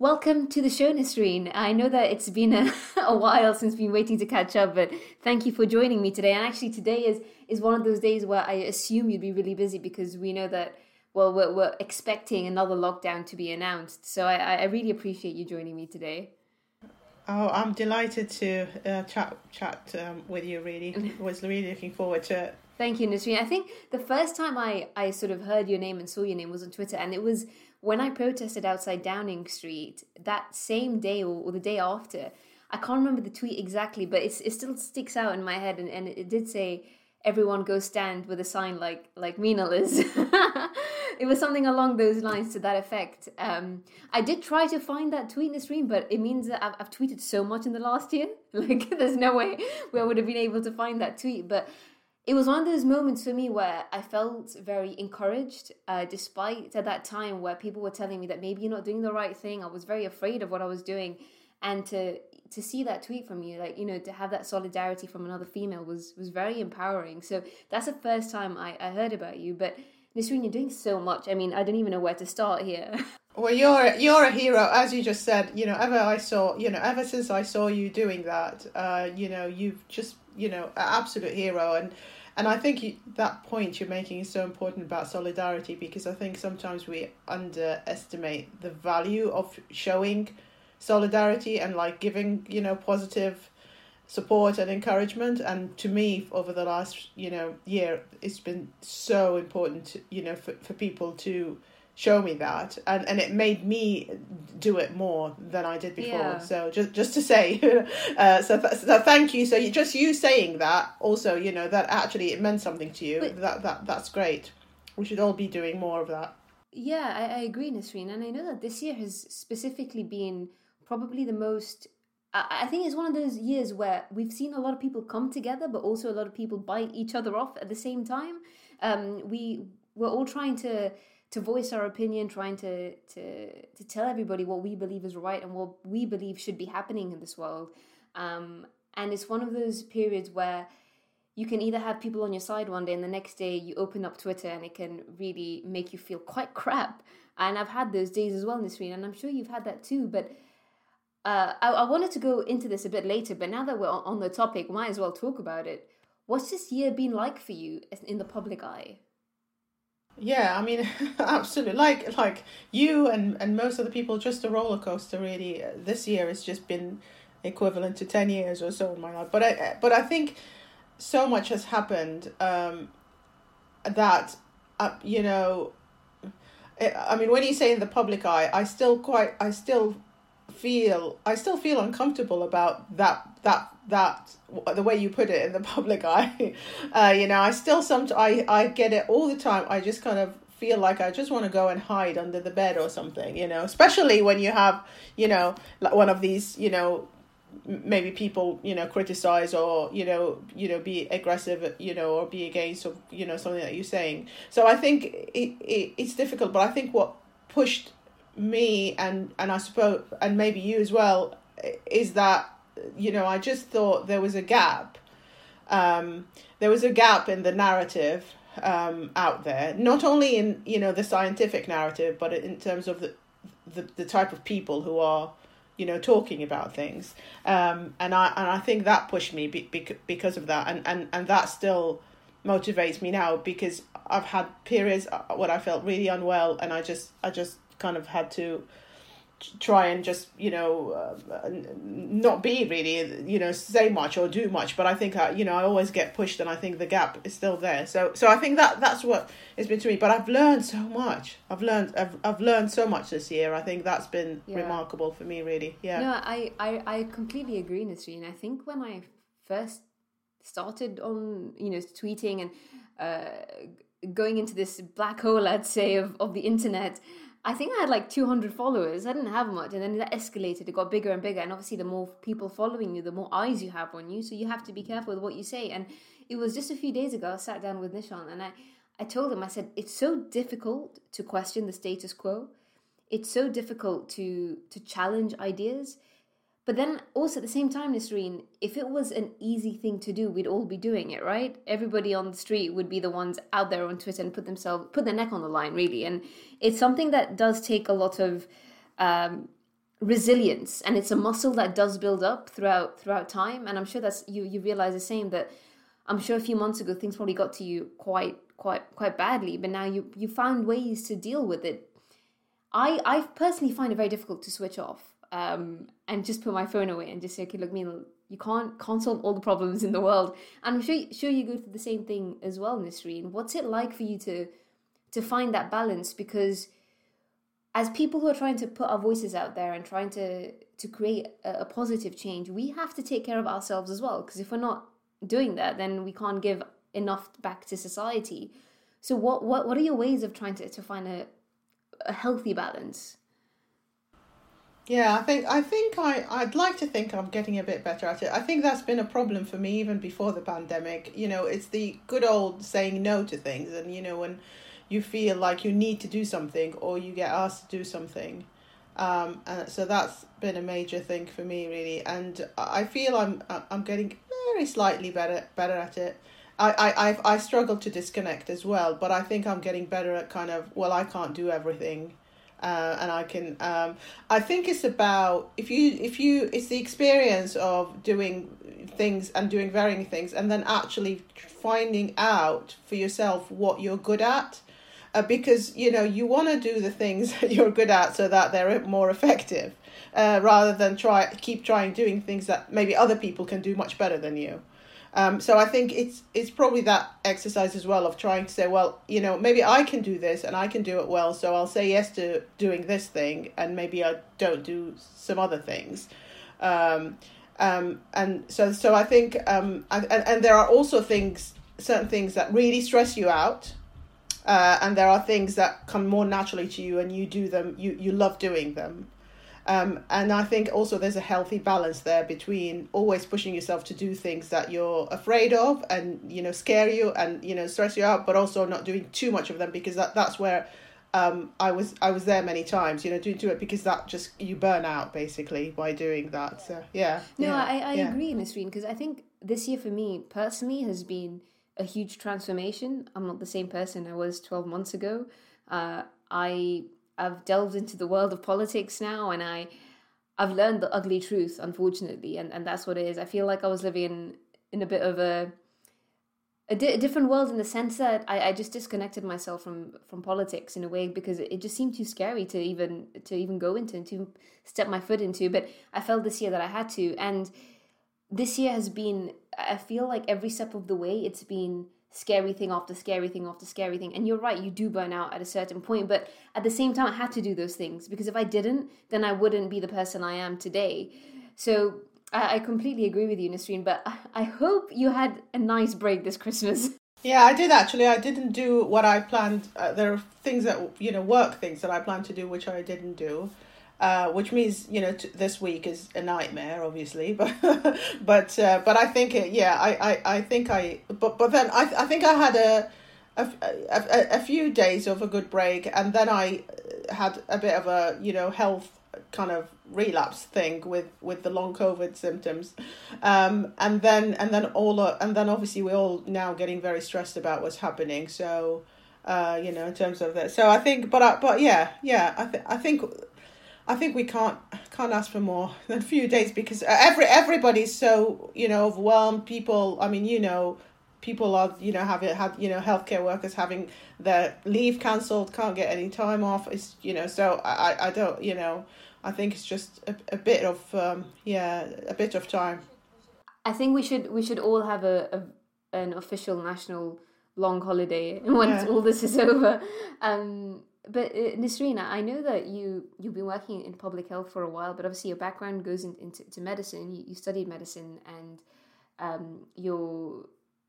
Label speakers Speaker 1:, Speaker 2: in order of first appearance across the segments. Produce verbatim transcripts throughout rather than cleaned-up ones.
Speaker 1: Welcome to the show, Nasreen. I know that it's been a, a while since we've been waiting to catch up, but thank you for joining me today. And actually, today is, is one of those days where I assume you'd be really busy because we know that, well, we're, we're expecting another lockdown to be announced. So I, I really appreciate you joining me today.
Speaker 2: Oh, I'm delighted to uh, chat chat um, with you, really. Was really looking forward to it.
Speaker 1: Thank you, Nasreen. I think the first time I, I sort of heard your name and saw your name was on Twitter, and it was when I protested outside Downing Street that same day or, or the day after. I can't remember the tweet exactly, but it's, it still sticks out in my head, and, and it did say, everyone go stand with a sign like like Mina Liz. It was something along those lines to that effect. Um, I did try to find that tweet in the stream, but it means that I've, I've tweeted so much in the last year. Like, there's no way where I would have been able to find that tweet. But it was one of those moments for me where I felt very encouraged, uh, despite at that time where people were telling me that maybe you're not doing the right thing. I was very afraid of what I was doing. And to to see that tweet from you, like, you know, to have that solidarity from another female was was very empowering. So that's the first time I, I heard about you. But Nasreen, you're doing so much. I mean, I don't even know where to start here.
Speaker 2: Well, you're you're a hero, as you just said. You know, ever I saw, you know, ever since I saw you doing that, uh, you know, you've just, you know, an absolute hero. And and I think you, that point you're making is so important about solidarity, because I think sometimes we underestimate the value of showing solidarity and like giving, you know, positive support and encouragement. And to me, over the last, you know, year, it's been so important, you know, for, for people to show me that, and and it made me do it more than I did before.
Speaker 1: Yeah.
Speaker 2: So just just to say, uh, so, th- so thank you. So you, just you saying that also, you know, that actually it meant something to you. But that that that's great. We should all be doing more of that.
Speaker 1: Yeah, I, I agree, Nasreen. And I know that this year has specifically been probably the most, I, I think it's one of those years where we've seen a lot of people come together, but also a lot of people bite each other off at the same time. Um, we, we're all trying to to voice our opinion, trying to, to to tell everybody what we believe is right and what we believe should be happening in this world. Um, and it's one of those periods where you can either have people on your side one day and the next day you open up Twitter and it can really make you feel quite crap. And I've had those days as well, Nasreen, and I'm sure you've had that too. But uh, I, I wanted to go into this a bit later, but now that we're on the topic, we might as well talk about it. What's this year been like for you in the public eye?
Speaker 2: Yeah, I mean, absolutely. Like like you and, and most of the people, just a roller coaster. Really, this year has just been equivalent to ten years or so in my life. But I but I think so much has happened um, that uh, you know. I mean, when you say in the public eye, I still quite I still feel I still feel uncomfortable about that that that the way you put it, in the public eye. Uh, you know, I still some I I get it all the time. I just kind of feel like I just want to go and hide under the bed or something. You know, especially when you have, you know, like one of these, you know, maybe people, you know, criticize or, you know, you know, be aggressive, you know, or be against, or, you know, something that you're saying. So I think it, it it's difficult, but I think what pushed me and and I suppose and maybe you as well is that, you know, I just thought there was a gap um there was a gap in the narrative um out there, not only in, you know, the scientific narrative, but in terms of the the, the type of people who are, you know, talking about things, um and I and I think that pushed me be, be, because of that, and and and that still motivates me now, because I've had periods when I felt really unwell, and I just I just kind of had to try and just, you know, uh, not be really, you know, say much or do much. But I think, I, you know, I always get pushed, and I think the gap is still there. So so I think that that's what it's been to me. But I've learned so much. I've learned I've, I've learned so much this year. I think that's been yeah. remarkable for me, really. Yeah.
Speaker 1: No, I, I, I completely agree, Nasreen. I think when I first started on, you know, tweeting and uh, going into this black hole, I'd say, of, of the internet, I think I had like two hundred followers. I didn't have much. And then that escalated. It got bigger and bigger. And obviously the more people following you, the more eyes you have on you. So you have to be careful with what you say. And it was just a few days ago, I sat down with Nishant and I, I told him, I said, it's so difficult to question the status quo. It's so difficult to to challenge ideas. But then also at the same time, Nasreen, if it was an easy thing to do, we'd all be doing it, right? Everybody on the street would be the ones out there on Twitter and put themselves, put their neck on the line, really. And it's something that does take a lot of um, resilience, and it's a muscle that does build up throughout throughout time. And I'm sure that's you you realize the same, that I'm sure a few months ago things probably got to you quite quite quite badly, but now you you found ways to deal with it. I I personally find it very difficult to switch off um and just put my phone away and just say, okay, look, Meenal, you can't can't solve all the problems in the world. And I'm sure sure you go through the same thing as well, Nisreen. What's it like for you to to find that balance? Because as people who are trying to put our voices out there and trying to to create a, a positive change, we have to take care of ourselves as well. Because if we're not doing that, then we can't give enough back to society. So what what, what are your ways of trying to, to find a, a healthy balance?
Speaker 2: Yeah, I think I think I I'd like to think I'm getting a bit better at it. I think that's been a problem for me even before the pandemic. You know, it's the good old saying no to things, and you know, when you feel like you need to do something or you get asked to do something. Um, and so that's been a major thing for me, really. And I feel I'm I'm getting very slightly better better at it. I, I, I've, I struggle to disconnect as well, but I think I'm getting better at kind of, well, I can't do everything. Uh, and I can, um, I think it's about, if you, if you, it's the experience of doing things and doing varying things and then actually finding out for yourself what you're good at. Uh, because, you know, you want to do the things that you're good at so that they're more effective, uh, rather than try keep trying doing things that maybe other people can do much better than you. Um, so I think it's it's probably that exercise as well of trying to say, well, you know, maybe I can do this and I can do it well, so I'll say yes to doing this thing and maybe I don't do some other things. Um, um, and so so I think, um, and, and there are also things, certain things that really stress you out. Uh, and there are things that come more naturally to you and you do them, you, you love doing them. Um, and I think also there's a healthy balance there between always pushing yourself to do things that you're afraid of and, you know, scare you and, you know, stress you out, but also not doing too much of them, because that, that's where um, I was I was there many times, you know, doing it because that just, you burn out basically by doing that. So, yeah.
Speaker 1: No,
Speaker 2: yeah,
Speaker 1: I, I
Speaker 2: yeah.
Speaker 1: agree, Nisreen, because I think this year for me personally has been a huge transformation. I'm not the same person I was twelve months ago. Uh, I I've delved into the world of politics now, and I I've learned the ugly truth, unfortunately, and, and that's what it is. I feel like I was living in, in a bit of a a, di- a different world, in the sense that I, I just disconnected myself from, from politics in a way, because it, it just seemed too scary to even to even go into and to step my foot into. But I felt this year that I had to, and this year has been, I feel like every step of the way, it's been scary thing after scary thing after scary thing. And you're right, you do burn out at a certain point. But at the same time, I had to do those things, because if I didn't, then I wouldn't be the person I am today. So I, I completely agree with you, Nisreen. But I, I hope you had a nice break this Christmas.
Speaker 2: Yeah, I did actually. I didn't do what I planned. Uh, there are things that, you know, work things that I planned to do, which I didn't do. Uh, which means, you know, t- this week is a nightmare, obviously, but but uh, but I think it, yeah, I, I, I think I, but but then I I think I had a a, a a few days of a good break, and then I had a bit of a, you know, health kind of relapse thing with, with the long COVID symptoms, um, and then and then all uh, and then obviously we're all now getting very stressed about what's happening. So, uh, you know, in terms of that, so I think, but I, but yeah, yeah, I th- I think. I think we can't can't ask for more than a few days, because every everybody's so, you know, overwhelmed. People, I mean, you know, people are, you know, have it had, you know, healthcare workers having their leave cancelled, can't get any time off. It's, you know, so I I don't, you know, I think it's just a, a bit of um yeah a bit of time.
Speaker 1: I think we should we should all have a, a an official national long holiday once
Speaker 2: Yeah.
Speaker 1: all this is over. Um. But uh, Nisreen, I know that you, you've been working in public health for a while, but obviously your background goes in, into to medicine. You, you studied medicine, and um, you're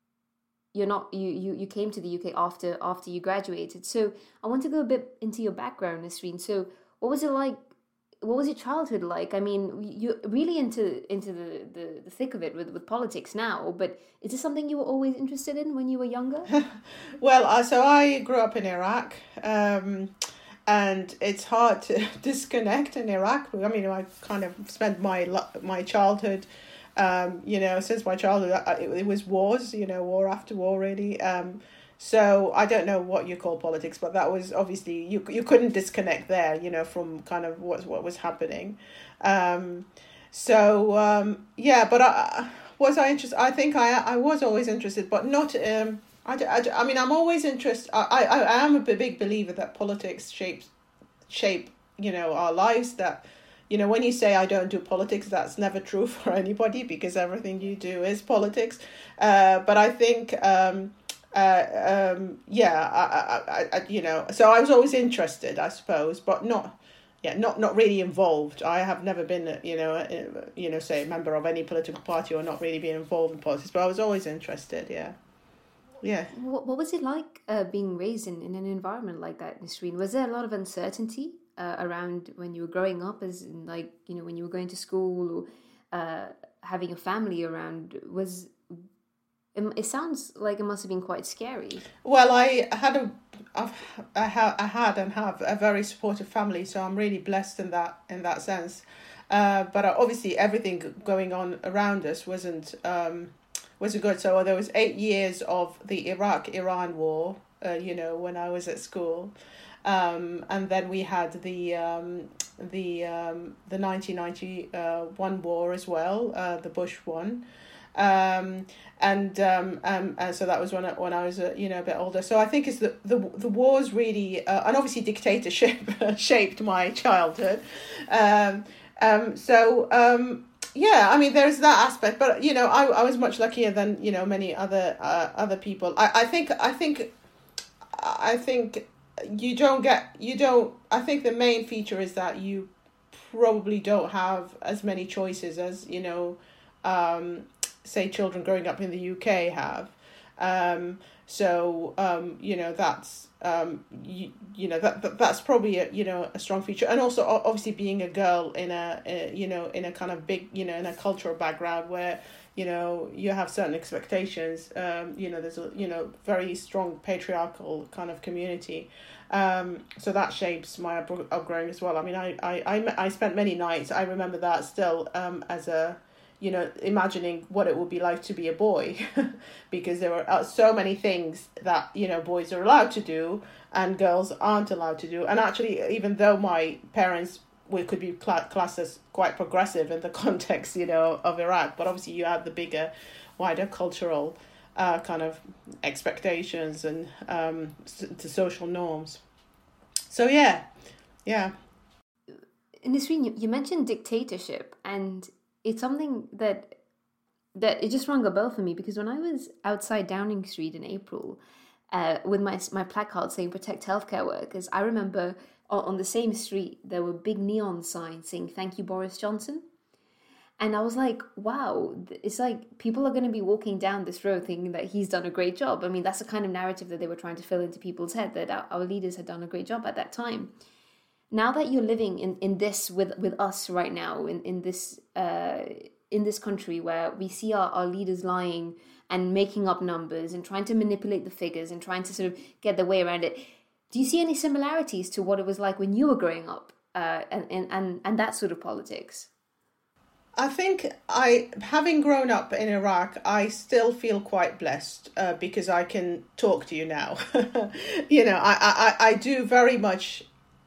Speaker 1: you're not you, you, you came to the U K after after you graduated. So I want to go a bit into your background, Nisreen. So what was it like? What was your childhood like? I mean, you're really into into the, the, the thick of it with, with politics now, but is this something you were always interested in when you were younger?
Speaker 2: Well, uh, so I grew up in Iraq, um, and it's hard to disconnect in Iraq. I mean, I kind of spent my my childhood, um, you know, since my childhood, it, it was wars, you know, war after war, really. Um, So I don't know what you call politics, but that was obviously you you couldn't disconnect there, you know, from kind of what what was happening. Um, so um, yeah, but I was I interested. I think I I was always interested, but not. Um, I, I, I mean, I'm always interested. I, I I am a big believer that politics shapes shape you know our lives. That you know when you say I don't do politics, that's never true for anybody because everything you do is politics. Uh, but I think. Um, Uh, um, yeah, I, I, I, you know, so I was always interested, I suppose, but not, yeah, not, not really involved. I have never been, you know, uh, you know, say a member of any political party or not really been involved in politics, but I was always interested. Yeah, yeah.
Speaker 1: What, what was it like uh, being raised in, in an environment like that, Nisreen? Was there a lot of uncertainty uh, around when you were growing up, as in, like, you know, when you were going to school or uh, having a family around? Was It sounds like it must have been quite scary.
Speaker 2: Well, I had a, I've, I, ha, I had and have a very supportive family, so I'm really blessed in that in that sense. Uh, but obviously, everything going on around us wasn't um, wasn't good. So there was eight years of the Iraq-Iran war. Uh, you know, when I was at school, um, and then we had the um, the um, the nineteen ninety-one war as well, uh, the Bush one. Um, and um, um, and so that was when I, when I was uh, you know a bit older. So I think it's the the the wars really uh, and obviously dictatorship shaped my childhood. Um, um, so um, yeah, I mean there's that aspect, but you know I I was much luckier than you know many other uh, other people. I, I think I think I think you don't get you don't. I think the main feature is that you probably don't have as many choices as you know. Um, say children growing up in the U K have. Um, so, um, you know, that's, um, you, you know, that, that that's probably, a, you know, a strong feature. And also, obviously, being a girl in a, a, you know, in a kind of big, you know, in a cultural background where, you know, you have certain expectations. Um, you know, there's a, you know, very strong patriarchal kind of community. Um, so that shapes my up- upbringing as well. I mean, I, I, I, I spent many nights, I remember that still um, as a, you know, imagining what it would be like to be a boy because there were so many things that, you know, boys are allowed to do and girls aren't allowed to do. And actually, even though my parents we could be cl- classed as quite progressive in the context, you know, of Iraq, but obviously you had the bigger, wider cultural uh, kind of expectations and um, the social norms. So, yeah, yeah.
Speaker 1: Nisreen, you, you mentioned dictatorship, and it's something that that it just rang a bell for me because when I was outside Downing Street in April uh, with my my placard saying "Protect Healthcare Workers," I remember on, on the same street there were big neon signs saying "Thank you, Boris Johnson," and I was like, "Wow!" It's like people are going to be walking down this road thinking that he's done a great job. I mean, that's the kind of narrative that they were trying to fill into people's head that our, our leaders had done a great job at that time. Now that you're living in, in this with, with us right now, in, in this uh, in this country where we see our, our leaders lying and making up numbers and trying to manipulate the figures and trying to sort of get their way around it, do you see any similarities to what it was like when you were growing up uh, and, and, and, and that sort of politics?
Speaker 2: I think I, having grown up in Iraq, I still feel quite blessed uh, because I can talk to you now. you know, I, I, I do very much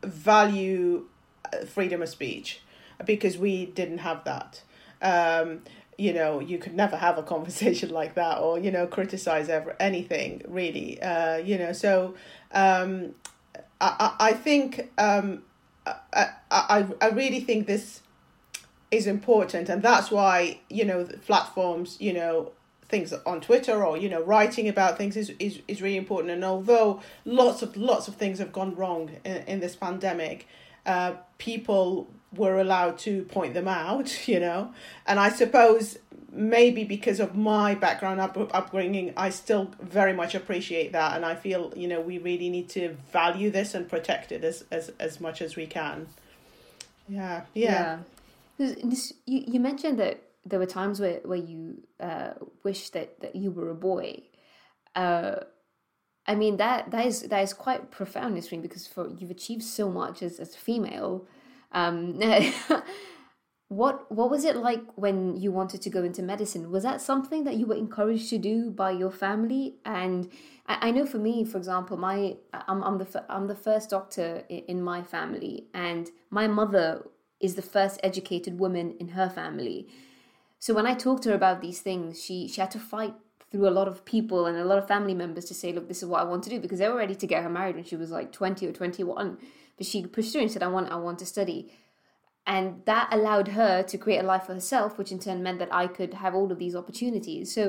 Speaker 2: value freedom of speech because we didn't have that. Um, you know, you could never have a conversation like that or, you know, criticize ever, anything really. Uh, you know, so um, I, I think um, I, I, I really think this is important. And that's why, you know, the platforms, you know, things on Twitter or, you know, writing about things is, is, is really important. And although lots of lots of things have gone wrong in, in this pandemic, uh, people were allowed to point them out, you know. And I suppose maybe because of my background up, upbringing, I still very much appreciate that. And I feel, you know, we really need to value this and protect it as, as, as much as we can. Yeah, yeah.
Speaker 1: yeah. This, you, you mentioned that there were times where, where you uh, wished that, that you were a boy. Uh, I mean, that that is that is quite profound, Nisreen, because for you've achieved so much as, as a female. Um, What what was it like when you wanted to go into medicine? Was that something that you were encouraged to do by your family? And I, I know for me, for example, my I'm I'm the fir- I'm the first doctor in, in my family, and my mother is the first educated woman in her family. So when I talked to her about these things, she she had to fight through a lot of people and a lot of family members to say, look, this is what I want to do, because they were ready to get her married when she was like twenty or twenty-one. But she pushed through and said, I want I want to study. And that allowed her to create a life for herself, which in turn meant that I could have all of these opportunities. So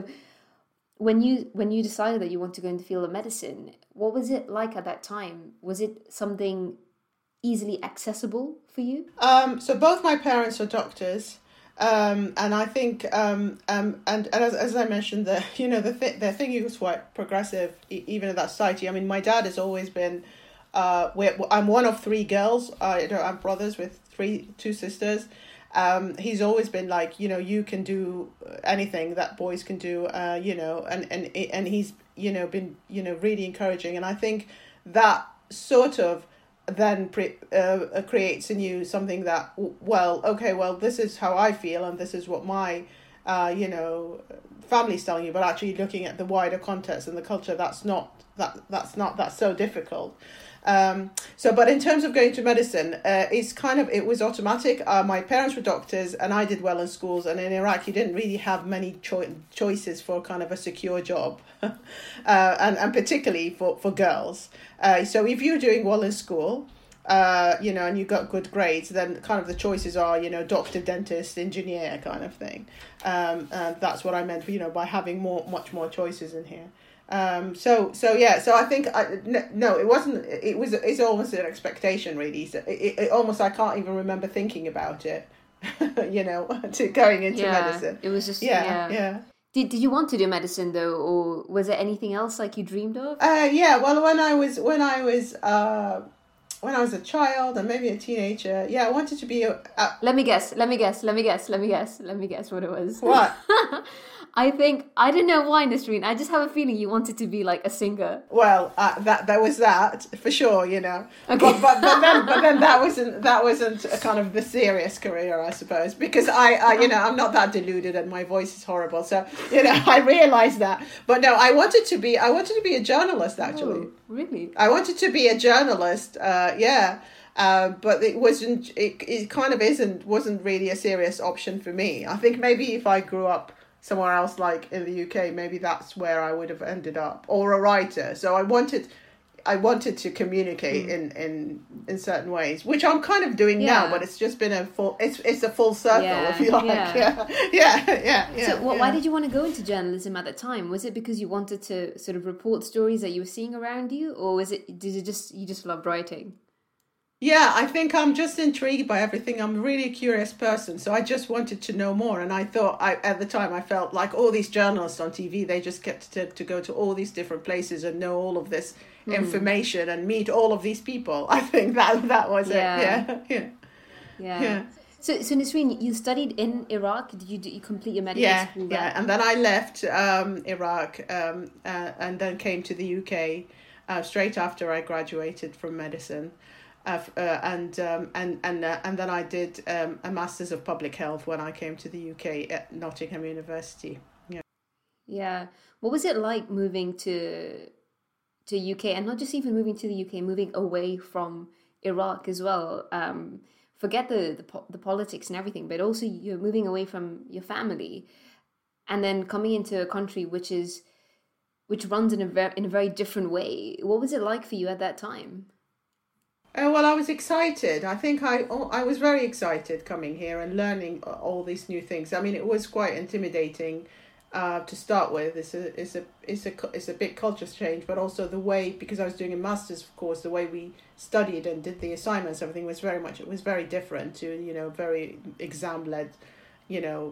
Speaker 1: when you when you decided that you want to go into the field of medicine, what was it like at that time? Was it something easily accessible for you?
Speaker 2: Um, so both my parents are doctors. Um, and I think, um, um, and, and as, as I mentioned, the you know the th- the thing was quite progressive, e- even in that society. I mean, my dad has always been. Uh, we're, I'm one of three girls. I don't have brothers with three two sisters. Um, he's always been like, you know, you can do anything that boys can do. Uh, you know, and and and he's you know been you know really encouraging, and I think that sort of then pre- uh, creates in you something that, well, okay, well, this is how I feel and this is what my, uh, you know, family's telling you, but actually looking at the wider context and the culture, that's not, that that's not, that's so difficult. Um, so, but in terms of going to medicine, uh, it's kind of, it was automatic. Uh, my parents were doctors and I did well in schools, and in Iraq, you didn't really have many cho- choices for kind of a secure job, uh, and, and particularly for, for girls. Uh, so if you're doing well in school, uh, you know, and you got good grades, then kind of the choices are, you know, doctor, dentist, engineer kind of thing. Um, and that's what I meant, you know, by having more, much more choices in here. Um, so, so yeah, so I think, I, no, it wasn't, it was, it's almost an expectation really. So it, it almost, I can't even remember thinking about it, you know, to going into
Speaker 1: Yeah,
Speaker 2: medicine.
Speaker 1: it was just,
Speaker 2: Yeah,
Speaker 1: yeah.
Speaker 2: yeah.
Speaker 1: Did, did you want to do medicine though, or was there anything else like you dreamed of?
Speaker 2: Uh, yeah, well, when I was, when I was, uh, when I was a child and maybe a teenager, yeah, I wanted to be a... a
Speaker 1: let me guess, let me guess, let me guess, let me guess, let me guess what it was.
Speaker 2: What?
Speaker 1: I think, I don't know why, Nasreen, I just have a feeling you wanted to be like a singer.
Speaker 2: Well, uh, that there was that for sure, you know.
Speaker 1: Okay.
Speaker 2: But, but but then but then that wasn't that wasn't a kind of the serious career, I suppose, because I, I you know I'm not that deluded and my voice is horrible, so you know I realised that. But no, I wanted to be I wanted to be a journalist actually.
Speaker 1: Oh, really?
Speaker 2: I wanted to be a journalist. Uh, yeah. Uh, but it wasn't. It it kind of isn't. Wasn't really a serious option for me. I think maybe if I grew up somewhere else, like in the U K, maybe that's where I would have ended up, or a writer. So I wanted, I wanted to communicate mm. in, in in certain ways, which I'm kind of doing yeah. now. But it's just been a full, it's it's a full circle,
Speaker 1: yeah.
Speaker 2: if you like. Yeah, yeah, yeah. yeah, yeah
Speaker 1: so, well,
Speaker 2: yeah.
Speaker 1: why did you want to go into journalism at the time? Was it because you wanted to sort of report stories that you were seeing around you, or was it did you just you just loved writing?
Speaker 2: Yeah, I think I'm just intrigued by everything. I'm a really curious person, so I just wanted to know more. And I thought, I at the time, I felt like all these journalists on T V, they just get to, to go to all these different places and know all of this mm. information and meet all of these people. I think that that was
Speaker 1: yeah.
Speaker 2: it. Yeah, yeah,
Speaker 1: yeah.
Speaker 2: yeah.
Speaker 1: So, so Nasreen, you studied in Iraq. Did you, did you complete your medical
Speaker 2: yeah,
Speaker 1: school
Speaker 2: there? Yeah, and then I left um, Iraq um, uh, and then came to the U K uh, straight after I graduated from medicine. Uh, uh, and um, and and uh, and then I did um, a Masters of Public Health when I came to the U K at Nottingham University. Yeah.
Speaker 1: Yeah. What was it like moving to to U K, and not just even moving to the U K, moving away from Iraq as well? Um, forget the the, po- the politics and everything, but also you're moving away from your family, and then coming into a country which is which runs in a very in a very different way. What was it like for you at that time?
Speaker 2: Uh, well, I was excited. I think I I was very excited coming here and learning all these new things. I mean, it was quite intimidating uh, to start with. It's a it's a it's a it's a big culture change, but also the way, because I was doing a master's, of course, the way we studied and did the assignments, everything was very much it was very different to you know very exam led, you know,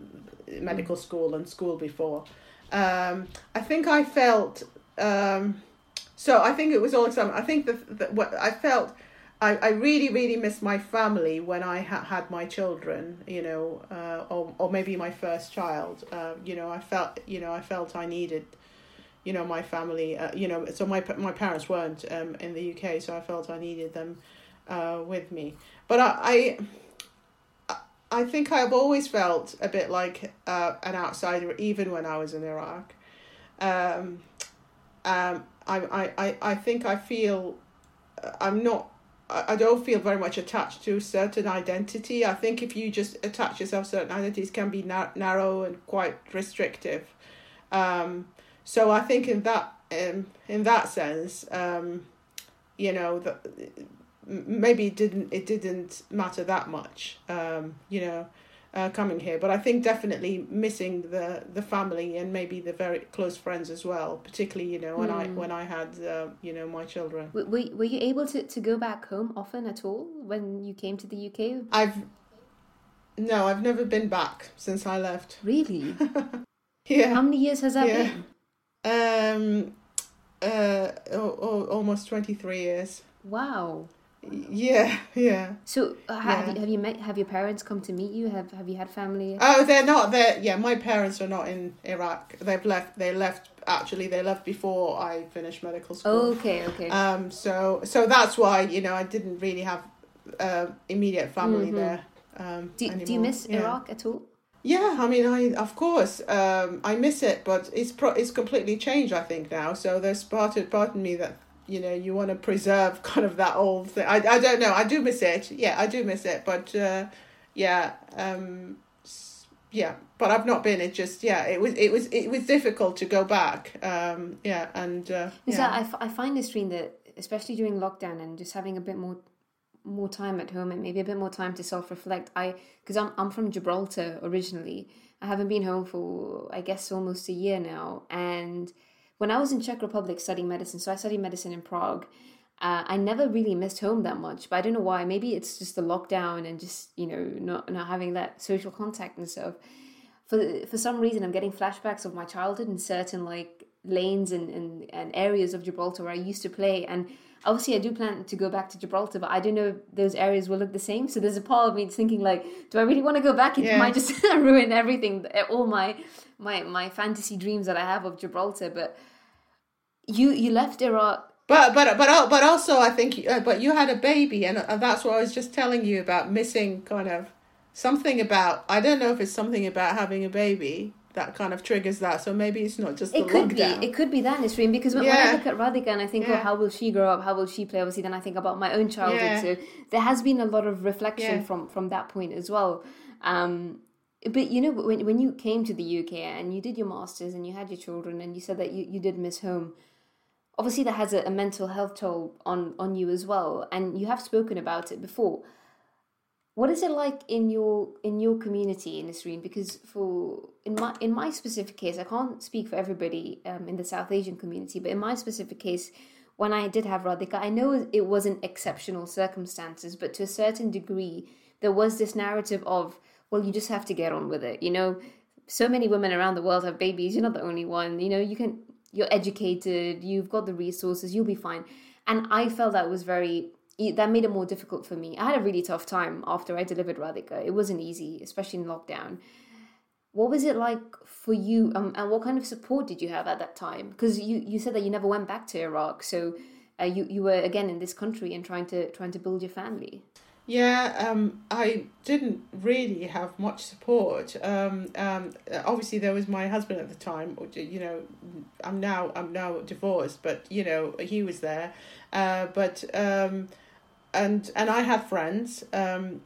Speaker 2: medical school and school before. Um, I think I felt. Um, So I think it was all exciting. I think that, that what I felt, I, I really, really missed my family when I ha- had my children, you know, uh, or or maybe my first child. Uh, you know, I felt, you know, I felt I needed, you know, my family. Uh, you know, so my my parents weren't um, in the U K, so I felt I needed them uh, with me. But I, I, I think I've always felt a bit like uh, an outsider, even when I was in Iraq. Um, um, I, I, I think I feel I'm not, I don't feel very much attached to a certain identity. I think if you just attach yourself to certain identities, can be na- narrow and quite restrictive. Um, so I think in that um, in that sense, um, you know, that maybe it didn't it didn't matter that much, um, you know, uh, coming here. But I think definitely missing the, the family and maybe the very close friends as well, particularly, you know, when mm. I when I had uh, you know, my children.
Speaker 1: Were were you able to, to go back home often at all when you came to the U K?
Speaker 2: I've no, I've never been back since I left.
Speaker 1: Really?
Speaker 2: Yeah.
Speaker 1: How many years has that
Speaker 2: yeah.
Speaker 1: been?
Speaker 2: Um, uh, oh, oh, almost twenty-three years.
Speaker 1: Wow.
Speaker 2: Yeah, yeah.
Speaker 1: So uh,
Speaker 2: yeah.
Speaker 1: have you have you met have your parents come to meet you? Have have you had family?
Speaker 2: Oh, they're not there. Yeah, my parents are not in Iraq. They've left. They left. Actually, they left before I finished medical school.
Speaker 1: Oh, okay, okay.
Speaker 2: Um. So so that's why, you know, I didn't really have uh, immediate family mm-hmm. there. Um.
Speaker 1: Do
Speaker 2: anymore.
Speaker 1: Do you miss
Speaker 2: yeah.
Speaker 1: Iraq at all?
Speaker 2: Yeah, I mean, I of course, um, I miss it, but it's pro- it's completely changed, I think, now. So there's part of part of me that, you know, you want to preserve kind of that old thing. I I don't know. I do miss it. Yeah, I do miss it. But uh, yeah, um, yeah. But I've not been. It just yeah. It was it was it was difficult to go back. Um, yeah, and uh,
Speaker 1: yeah.
Speaker 2: yeah.
Speaker 1: I, f- I find this dream that especially during lockdown and just having a bit more. more time at home and maybe a bit more time to self-reflect. I because I'm I'm from Gibraltar originally. I haven't been home for I guess almost a year now. And when I was in Czech Republic studying medicine, so I studied medicine in Prague, uh, I never really missed home that much. But I don't know why. Maybe it's just the lockdown and just, you know, not not having that social contact and stuff. For for some reason, I'm getting flashbacks of my childhood in certain like lanes and, and, and areas of Gibraltar where I used to play. And obviously, I do plan to go back to Gibraltar, but I don't know if those areas will look the same. So there's a part of me that's thinking, like, do I really want to go back? It yeah. might just ruin everything, all my my my fantasy dreams that I have of Gibraltar. But you you left Iraq.
Speaker 2: But but but but also, I think, uh, but you had a baby, and uh, that's what I was just telling you about missing kind of something about. I don't know if it's something about having a baby that kind of triggers that. So maybe it's not just the
Speaker 1: it could
Speaker 2: lockdown.
Speaker 1: be it could be that in this dream, because when, yeah. when I look at Radhika and I think, yeah. oh, how will she grow up, how will she play, obviously then I think about my own childhood. Yeah. So there has been a lot of reflection yeah. from from that point as well. Um but you know, when when you came to the U K and you did your masters and you had your children and you said that you, you did miss home, obviously that has a, a mental health toll on on you as well, and you have spoken about it before. What is it like in your in your community in Nisreen? Because for in my in my specific case, I can't speak for everybody um, in the South Asian community, but in my specific case, when I did have Radhika, I know it wasn't exceptional circumstances, but to a certain degree, there was this narrative of, well, you just have to get on with it. You know, so many women around the world have babies. You're not the only one. You know, you can you're educated, you've got the resources, you'll be fine. And I felt that was very. That made it more difficult for me. I had a really tough time after I delivered Radhika. It wasn't easy, especially in lockdown. What was it like for you, um, and what kind of support did you have at that time? Because you, you said that you never went back to Iraq, so uh, you you were again in this country and trying to trying to build your family.
Speaker 2: Yeah, um, I didn't really have much support. Um, um, obviously, there was my husband at the time. You know, I'm now I'm now divorced, but you know he was there. Uh, but um, and and I had friends. Um,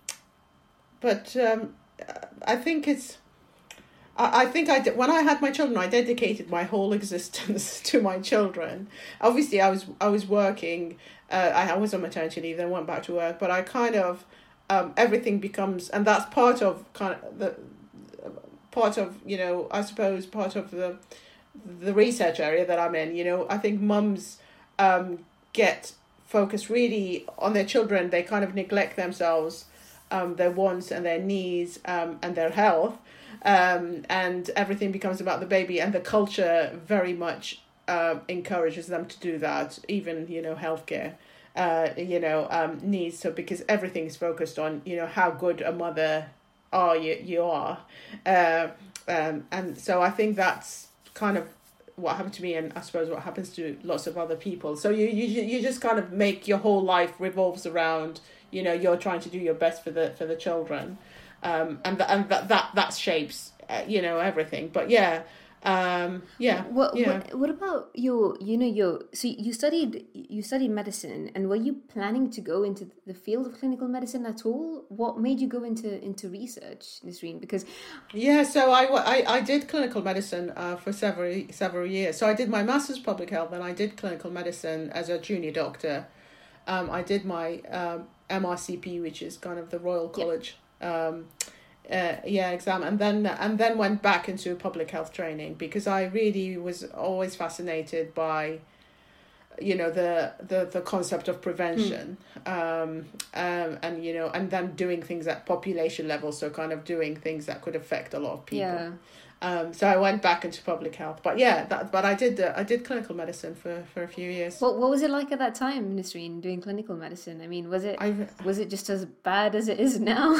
Speaker 2: but um, I think it's. I, I think I did, when I had my children, I dedicated my whole existence to my children. Obviously, I was I was working. Uh, I was on maternity leave, then went back to work. But I kind of, um, everything becomes, and that's part of kind of the, part of, you know, I suppose part of the, the research area that I'm in. You know, I think mums, um, get focused really on their children. They kind of neglect themselves, um, their wants and their needs, um, and their health, um, and everything becomes about the baby. And the culture very much. Uh, encourages them to do that, even, you know, healthcare, uh, you know, um, needs. So because everything is focused on, you know, how good a mother are you, you are. Uh, um, and so I think that's kind of what happened to me, and I suppose what happens to lots of other people. So you, you, you just kind of make your whole life revolves around, you know, you're trying to do your best for the, for the children. um, and th- and that that that shapes uh, you know everything. But yeah. Um, yeah.
Speaker 1: What,
Speaker 2: yeah.
Speaker 1: what what about your you know your so you studied you studied medicine, and were you planning to go into the field of clinical medicine at all? What made you go into into research, Nisreen? Because
Speaker 2: Yeah, so I, wa- I, I did clinical medicine uh, for several several years. So I did my master's public health, and I did clinical medicine as a junior doctor. Um, I did my um, M R C P, which is kind of the Royal College um, uh, yeah exam, and then and then went back into public health training because I really was always fascinated by, you know, the the the concept of prevention, mm. um, um, and you know, and then doing things at population level, so kind of doing things that could affect a lot of people.
Speaker 1: Yeah.
Speaker 2: Um, so I went back into public health, but yeah, that, but I did uh, I did clinical medicine for, for a few years.
Speaker 1: What what was it like at that time, Nisreen, doing clinical medicine? I mean, was it
Speaker 2: I,
Speaker 1: was it just as bad as it is now?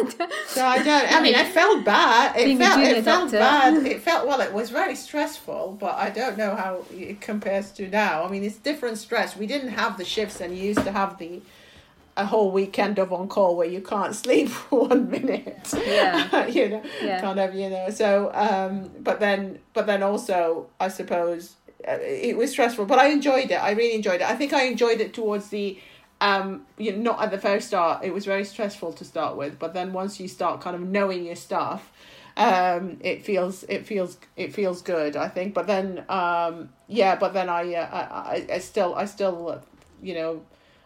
Speaker 2: so I don't. I mean, it felt bad. It
Speaker 1: Being
Speaker 2: felt
Speaker 1: a
Speaker 2: it felt
Speaker 1: doctor.
Speaker 2: bad. It felt well. It was very stressful, but I don't know how it compares to now. I mean, it's different stress. We didn't have the shifts, and you used to have the a whole weekend of on call where you can't sleep for one minute.
Speaker 1: Yeah.
Speaker 2: you know,
Speaker 1: yeah.
Speaker 2: kind of, you know. So, um, but then, but then also, I suppose uh, it was stressful, but I enjoyed it. I really enjoyed it. I think I enjoyed it towards the, um, you know, not at the very start. It was very stressful to start with, but then once you start kind of knowing your stuff, um, it feels, it feels, it feels good, I think. But then, um, yeah, but then I, uh, I, I, I still, I still, uh, you know,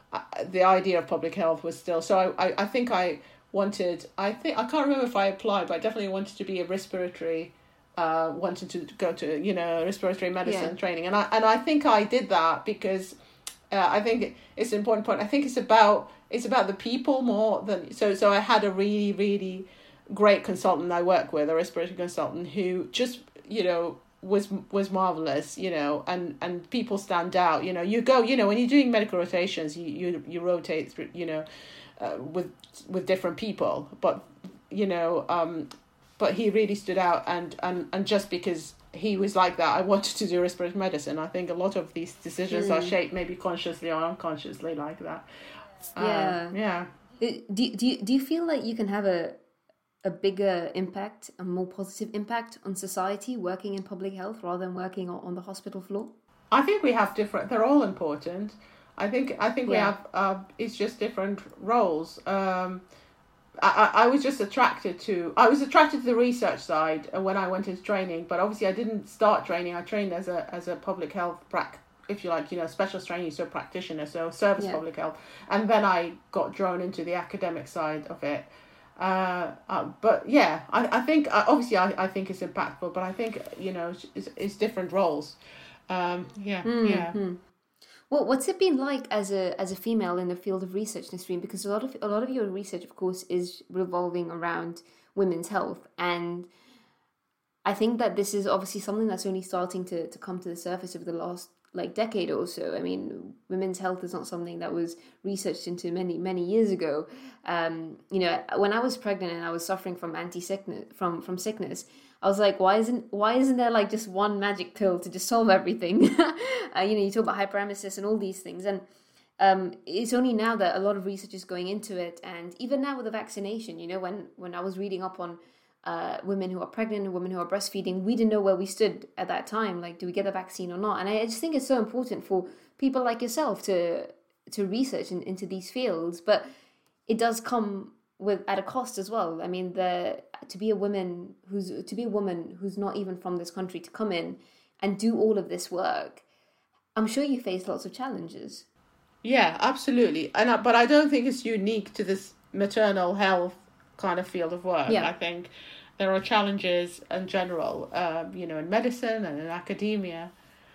Speaker 2: the idea of public health was still so I, I, I think I wanted I think I can't remember if I applied, but I definitely wanted to be a respiratory uh wanted to go to you know respiratory medicine
Speaker 1: yeah.
Speaker 2: training, and I and I think I did that because uh, I think it's an important point. I think it's about it's about the people more than so so I had a really really great consultant I work with, a respiratory consultant who just you know was was marvelous, you know, and and people stand out, you know. You go, you know, when you're doing medical rotations, you you, you rotate through, you know, uh, with with different people, but you know, um, but he really stood out, and and and just because he was like that, I wanted to do respiratory medicine. I think a lot of these decisions mm. are shaped maybe consciously or unconsciously like that.
Speaker 1: Yeah,
Speaker 2: um, yeah.
Speaker 1: Do do you, do you feel like you can have a a bigger impact, a more positive impact on society working in public health rather than working on the hospital floor?
Speaker 2: I think we have different, they're all important. I think I think we
Speaker 1: yeah.
Speaker 2: have, uh, it's just different roles. Um, I, I was just attracted to, I was attracted to the research side when I went into training, but obviously I didn't start training. I trained as a as a public health, prac, if you like, you know, specialist training, so practitioner, so service
Speaker 1: yeah.
Speaker 2: public health. And then I got drawn into the academic side of it. Uh, uh, but yeah, I, I think uh, obviously I, I think it's impactful, but I think you know it's, it's different roles. Um, yeah,
Speaker 1: mm-hmm.
Speaker 2: yeah.
Speaker 1: Well, what's it been like as a as a female in the field of research, Nisreen? Because a lot of a lot of your research, of course, is revolving around women's health, and I think that this is obviously something that's only starting to, to come to the surface over the last like decade or so. I mean, women's health is not something that was researched into many many years ago. Um, you know, when I was pregnant and I was suffering from anti sickness from from sickness, I was like, why isn't why isn't there like just one magic pill to just solve everything? uh, you know, you talk about hyperemesis and all these things, and um, it's only now that a lot of research is going into it, and even now with the vaccination, you know, when when I was reading up on Uh, women who are pregnant and women who are breastfeeding, we didn't know where we stood at that time. Like, do we get the vaccine or not? And I just think it's so important for people like yourself to to research in, into these fields. But it does come with at a cost as well. I mean, the to be a woman who's to be a woman who's not even from this country to come in and do all of this work, I'm sure you face lots of challenges.
Speaker 2: Yeah, absolutely. And I, but I don't think it's unique to this maternal health kind of field of work.
Speaker 1: Yeah.
Speaker 2: I think there are challenges in general, um, you know, in medicine and in academia.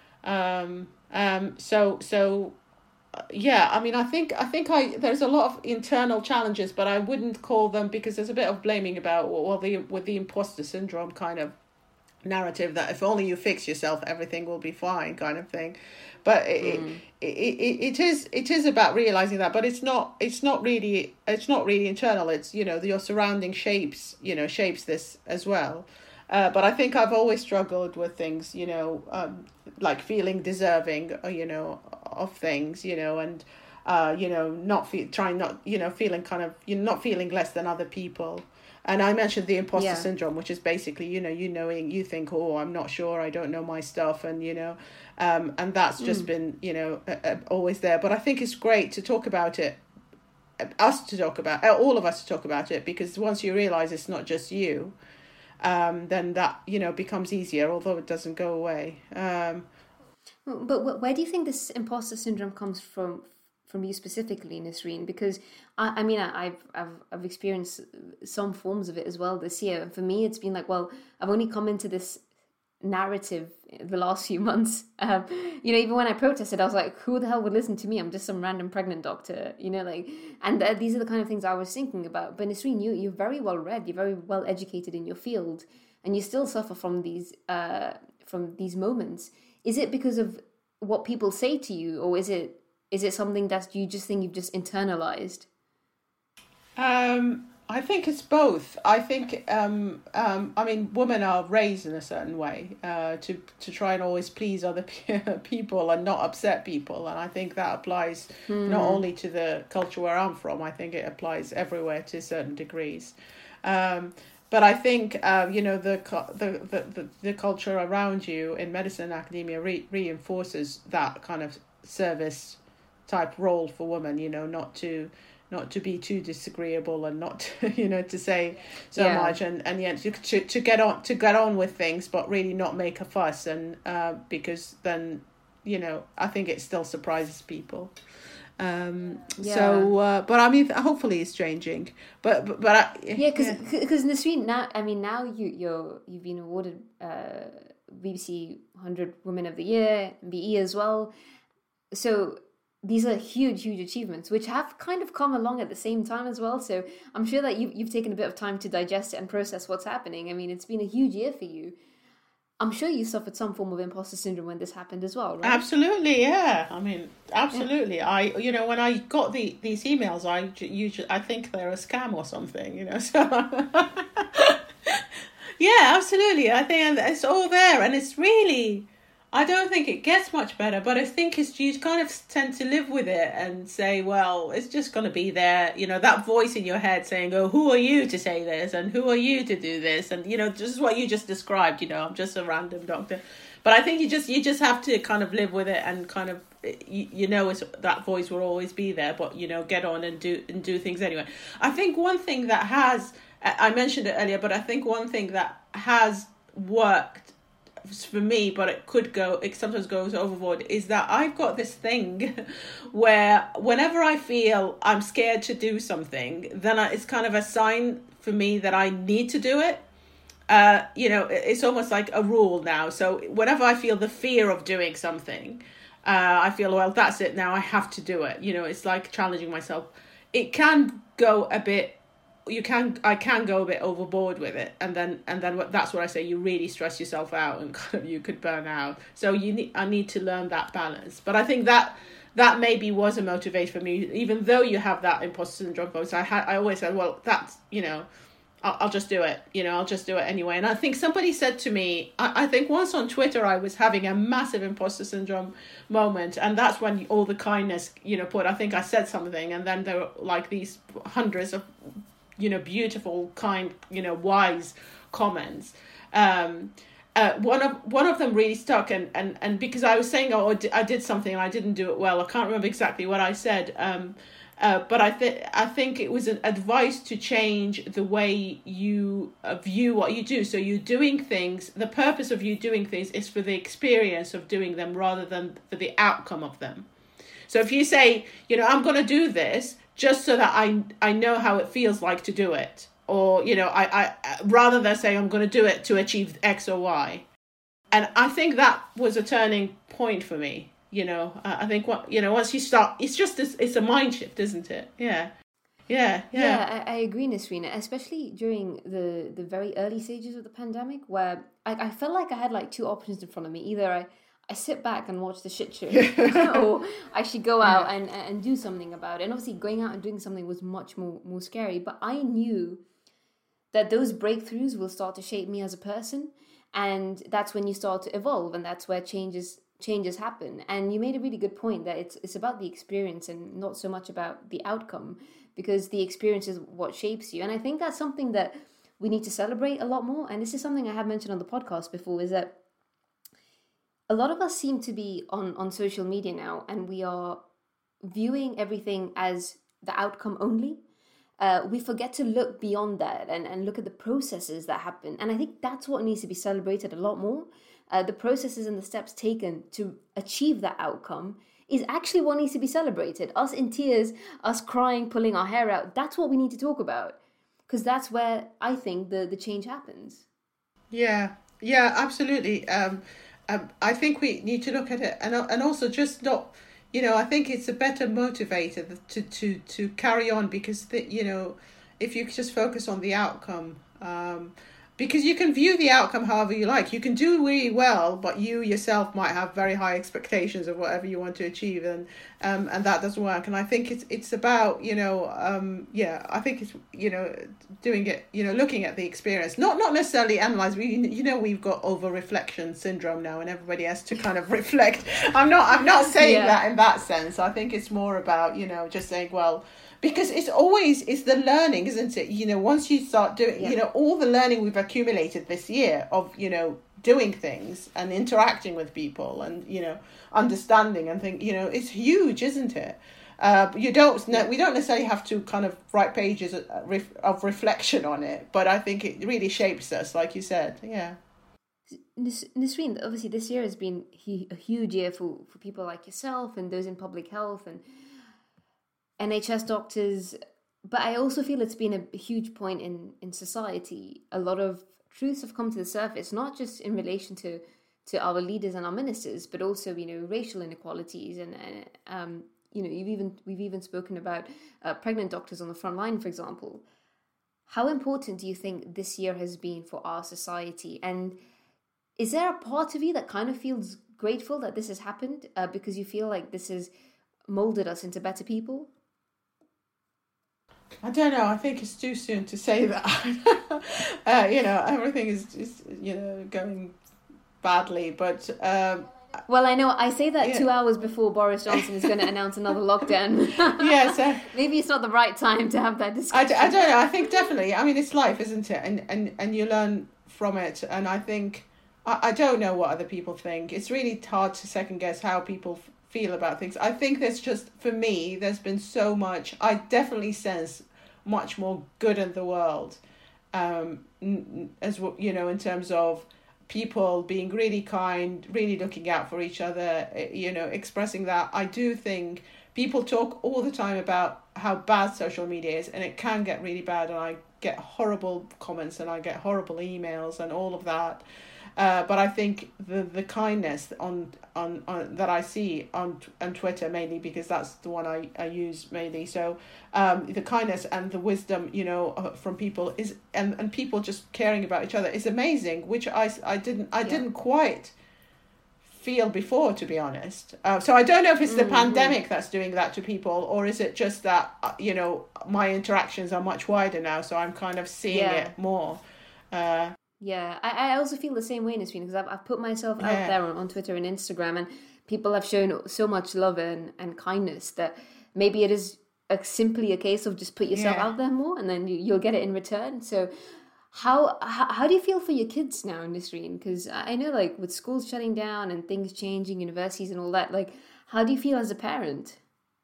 Speaker 2: Um, um, so, so, uh, yeah, I mean, I think, I think I, there's a lot of internal challenges, but I wouldn't call them, because there's a bit of blaming about, well, the, with the imposter syndrome kind of narrative that if only you fix yourself, everything will be fine kind of thing. But it, mm. it, it, it is it is about realizing that, but it's not it's not really it's not really internal. It's, you know, your surrounding shapes you know shapes this as well. Uh, but I think I've always struggled with things, you know, um, like feeling deserving, you know, of things, you know, and uh, you know, not feel trying not you know feeling kind of you're not feeling less than other people. And I mentioned the imposter
Speaker 1: Yeah.
Speaker 2: syndrome, which is basically, you know, you knowing, you think, oh, I'm not sure, I don't know my stuff, and you know, um, and that's just
Speaker 1: Mm.
Speaker 2: been, you know, uh, uh, always there. But I think it's great to talk about it, us to talk about, uh, all of us to talk about it, because once you realize it's not just you, um, then that, you know, becomes easier, although it doesn't go away. Um,
Speaker 1: But wh- where do you think this imposter syndrome comes from, from you specifically, Nasreen? Because I, I mean, I, I've I've I've experienced some forms of it as well this year. And for me, it's been like, well, I've only come into this narrative the last few months. Um, you know, even when I protested, I was like, who the hell would listen to me? I'm just some random pregnant doctor. You know, like, and uh, these are the kind of things I was thinking about. But Nasreen, you you're very well read. You're very well educated in your field, and you still suffer from these uh from these moments. Is it because of what people say to you, or is it is it something that you just think you've just internalized?
Speaker 2: Um, I think it's both. I think, um, um, I mean, women are raised in a certain way uh, to to try and always please other people and not upset people, and I think that applies
Speaker 1: Hmm.
Speaker 2: not only to the culture where I'm from. I think it applies everywhere to certain degrees. Um, but I think uh, you know the, the the the the culture around you in medicine and academia re- reinforces that kind of service type role for women. You know, not to. Not to be too disagreeable and not to, you know, to say so
Speaker 1: Yeah.
Speaker 2: much and and yet to, to to get on to get on with things, but really not make a fuss, and uh, because then, you know, I think it still surprises people. Um,
Speaker 1: Yeah.
Speaker 2: So, uh, but I mean, hopefully it's changing. But but, but I,
Speaker 1: Yeah, because because Nasreen, now I mean now you you're you've been awarded uh, B B C one hundred Women of the Year, B E as well. So these are huge, huge achievements, which have kind of come along at the same time as well. So I'm sure that you've, you've taken a bit of time to digest it and process what's happening. I mean, it's been a huge year for you. I'm sure you suffered some form of imposter syndrome when this happened as well, right?
Speaker 2: Absolutely, yeah. I mean, absolutely. I, you know, when I got the these emails, I usually I think they're a scam or something, you know. So, yeah, absolutely. I think it's all there, and it's really. I don't think it gets much better, but I think it's you kind of tend to live with it and say, well, it's just going to be there. You know, that voice in your head saying, oh, who are you to say this? And who are you to do this? And, you know, this is what you just described, you know, I'm just a random doctor. But I think you just you just have to kind of live with it and kind of, you, you know, it's, that voice will always be there, but, you know, get on and do and do things anyway. I think one thing that has, I mentioned it earlier, but I think one thing that has worked for me, but it could go, it sometimes goes overboard, is that I've got this thing where whenever I feel I'm scared to do something, then I, it's kind of a sign for me that I need to do it. Uh, you know, it's almost like a rule now. So whenever I feel the fear of doing something, uh, I feel, well, that's it now, I have to do it. You know, it's like challenging myself. It can go a bit you can I can go a bit overboard with it, and then and then that's what I say, you really stress yourself out and kind of you could burn out. So you need I need to learn that balance. But I think that that maybe was a motivation for me, even though you have that imposter syndrome voice. I had I always said, well, that's, you know, I'll, I'll just do it, you know, I'll just do it anyway. And I think somebody said to me, I, I think once on Twitter, I was having a massive imposter syndrome moment, and that's when all the kindness, you know, put, I think I said something, and then there were like these hundreds of, you know, beautiful, kind, you know, wise comments. Um, uh, one of one of them really stuck, and, and, and because I was saying, oh, I did something and I didn't do it well. I can't remember exactly what I said, um, uh, but I think I think it was an advice to change the way you uh, view what you do. So you're doing things. The purpose of you doing things is for the experience of doing them rather than for the outcome of them. So if you say, you know, I'm going to do this just so that I I know how it feels like to do it, or, you know, I, I rather than say I'm going to do it to achieve X or Y. And I think that was a turning point for me. You know, I think what, you know, once you start, it's just this, it's a mind shift, isn't it? Yeah. Yeah, yeah.
Speaker 1: Yeah, I, I agree, Nasreen, especially during the, the very early stages of the pandemic, where I, I felt like I had like two options in front of me. Either I, I sit back and watch the shit show, or I should go out and, and do something about it. And obviously going out and doing something was much more, more scary, but I knew that those breakthroughs will start to shape me as a person, and that's when you start to evolve, and that's where changes changes happen. And you made a really good point that it's it's about the experience and not so much about the outcome, because the experience is what shapes you. And I think that's something that we need to celebrate a lot more. And this is something I have mentioned on the podcast before, is that a lot of us seem to be on, on social media now, and we are viewing everything as the outcome only. Uh, we forget to look beyond that and, and look at the processes that happen. And I think that's what needs to be celebrated a lot more. Uh, the processes and the steps taken to achieve that outcome is actually what needs to be celebrated. Us in tears, us crying, pulling our hair out, that's what we need to talk about. Because that's where I think the, the change happens.
Speaker 2: Yeah, yeah, absolutely. Um, um, I think we need to look at it and and also just not... You know, I think it's a better motivator to, to, to carry on because, the, you know, if you just focus on the outcome, um, because you can view the outcome however you like. You can do really well, but you yourself might have very high expectations of whatever you want to achieve, and um, and that doesn't work. And I think it's it's about, you know, um, yeah, I think it's, you know, doing it, you know, looking at the experience, not not necessarily analyze. We, you know, we've got over reflection syndrome now, and everybody has to kind of reflect. I'm not I'm not saying yeah. that in that sense. I think it's more about, you know, just saying, well, because it's always, it's the learning, isn't it? You know, once you start doing, yeah. you know, all the learning we've accumulated this year of, you know, doing things and interacting with people and, you know, understanding and think, you know, it's huge, isn't it? Uh, you don't, no, we don't necessarily have to kind of write pages of, of reflection on it, but I think it really shapes us, like you said. Yeah.
Speaker 1: Nisreen, obviously this year has been a huge year for, for people like yourself and those in public health and N H S doctors, but I also feel it's been a huge point in, in society. A lot of truths have come to the surface, not just in relation to, to our leaders and our ministers, but also, you know, racial inequalities and, uh, um, you know, you've even we've even spoken about uh, pregnant doctors on the front line, for example. How important do you think this year has been for our society? And is there a part of you that kind of feels grateful that this has happened uh, because you feel like this has molded us into better people?
Speaker 2: I don't know. I think it's too soon to say that. uh, you know, everything is just, you know, going badly. But um,
Speaker 1: well, I know I say that yeah. two hours before Boris Johnson is going to announce another lockdown.
Speaker 2: Yes, uh,
Speaker 1: maybe it's not the right time to have that discussion.
Speaker 2: I, I don't know. I think definitely. I mean, it's life, isn't it? And and and you learn from it. And I think I, I don't know what other people think. It's really hard to second guess how people feel about things. I think there's just, for me, there's been so much, I definitely sense much more good in the world, um, as you know, in terms of people being really kind, really looking out for each other, you know, expressing that. I do think people talk all the time about how bad social media is, and it can get really bad, and I get horrible comments and I get horrible emails and all of that. Uh, but I think the, the kindness on, on on that I see on on Twitter, mainly because that's the one I, I use mainly. So um, the kindness and the wisdom, you know, uh, from people is and, and people just caring about each other is amazing, which I, I didn't I yeah. didn't quite feel before, to be honest. Uh, so I don't know if it's the mm-hmm. pandemic that's doing that to people, or is it just that, uh, you know, my interactions are much wider now, so I'm kind of seeing yeah. it more. Uh,
Speaker 1: Yeah, I, I also feel the same way, Nisreen, because I've, I've put myself out yeah. there on, on Twitter and Instagram, and people have shown so much love and, and kindness that maybe it is a, simply a case of just put yourself yeah. out there more, and then you, you'll get it in return. So how, how how do you feel for your kids now, Nisreen? Because I know, like, with schools shutting down and things changing, universities and all that, like, how do you feel as a parent?